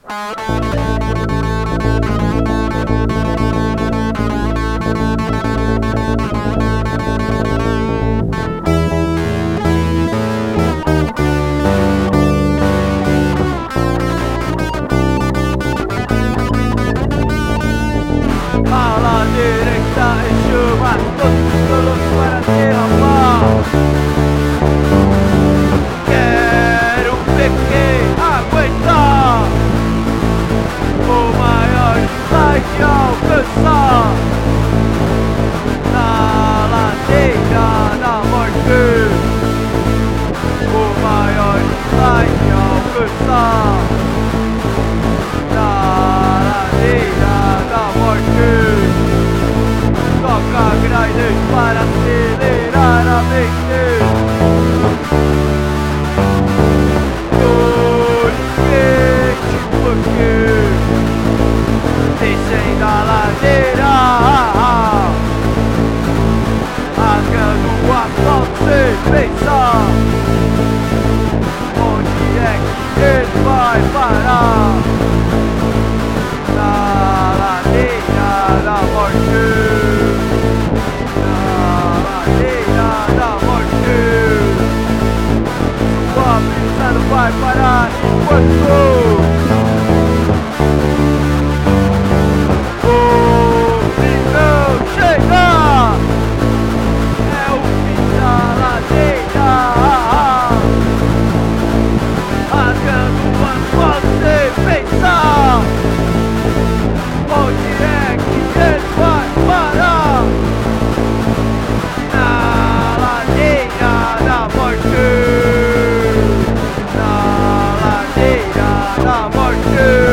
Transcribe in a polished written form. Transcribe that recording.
A la derecha enxuga todos los para derramar. Quero ver quem aguentar o maior slide alcançar na ladeira da morte. O maior slide alcançar na ladeira da morte. Toca grinders para acelerar a mente. Porque descendo a ladeira, rasgando o asfalto sem pensar onde é que ele vai parar. Na ladeira da morte, na ladeira da morte. Sua brisa não vai parar enquanto da morte.